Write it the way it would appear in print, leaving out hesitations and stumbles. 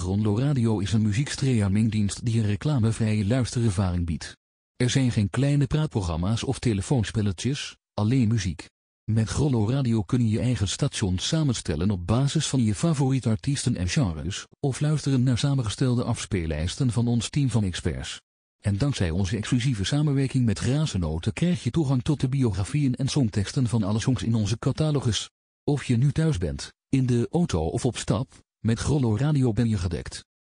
Grollo Radio is een muziekstreamingdienst die een reclamevrije luisterervaring biedt. Er zijn geen kleine praatprogramma's of telefoonspelletjes, alleen muziek. Met Grollo Radio kun je je eigen station samenstellen op basis van je favoriete artiesten en genres, of luisteren naar samengestelde afspeellijsten van ons team van experts. En dankzij onze exclusieve samenwerking met Razenoten krijg je toegang tot de biografieën en songteksten van alle songs in onze catalogus. Of je nu thuis bent, in de auto of op stap, met Grollo Radio ben je gedekt.